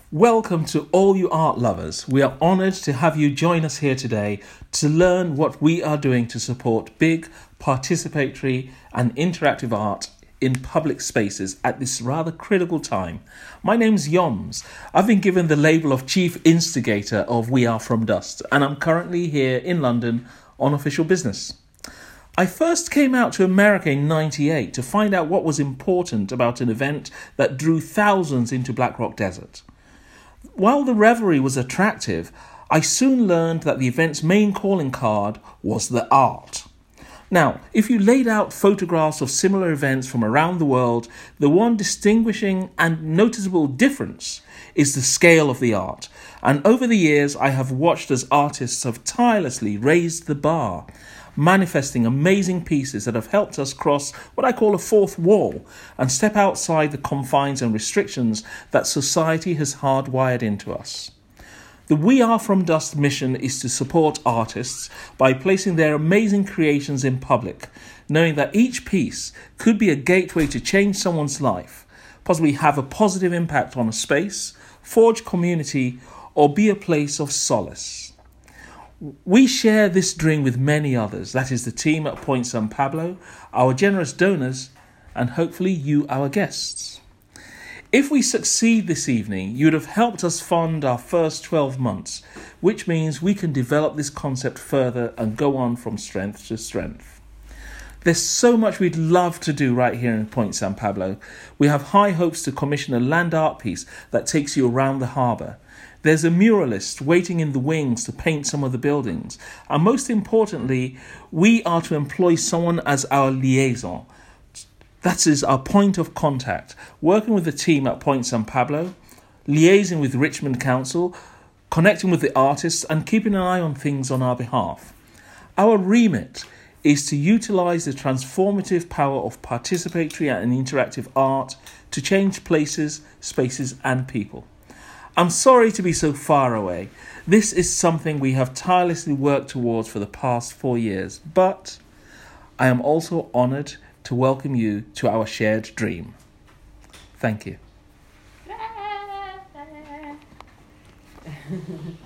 Welcome to all you art lovers. We are honoured to have you join us here today to learn what we are doing to support big, participatory and interactive art in public spaces at this rather critical time. My name's Yoms. I've been given the label of Chief Instigator of We Are From Dust, and I'm currently here in London on official business. I first came out to America in '98 to find out what was important about an event that drew thousands into Black Rock Desert. While the revelry was attractive, I soon learned that the event's main calling card was the art. Now, if you laid out photographs of similar events from around the world, the one distinguishing and noticeable difference is the scale of the art. And over the years, I have watched as artists have tirelessly raised the bar, manifesting amazing pieces that have helped us cross what I call a fourth wall and step outside the confines and restrictions that society has hardwired into us. The We Are From Dust mission is to support artists by placing their amazing creations in public, knowing that each piece could be a gateway to change someone's life, possibly have a positive impact on a space, forge community, or be a place of solace. We share this dream with many others, that is the team at Point San Pablo, our generous donors, and hopefully you, our guests. If we succeed this evening, you would have helped us fund our first 12 months, which means we can develop this concept further and go on from strength to strength. There's so much we'd love to do right here in Point San Pablo. We have high hopes to commission a land art piece that takes you around the harbour. There's a muralist waiting in the wings to paint some of the buildings. And most importantly, we are to employ someone as our liaison. That is our point of contact, working with the team at Point San Pablo, liaising with Richmond Council, connecting with the artists and keeping an eye on things on our behalf. Our remit is to utilise the transformative power of participatory and interactive art to change places, spaces and people. I'm sorry to be so far away. This is something we have tirelessly worked towards for the past 4 years, but I am also honoured to welcome you to our shared dream. Thank you.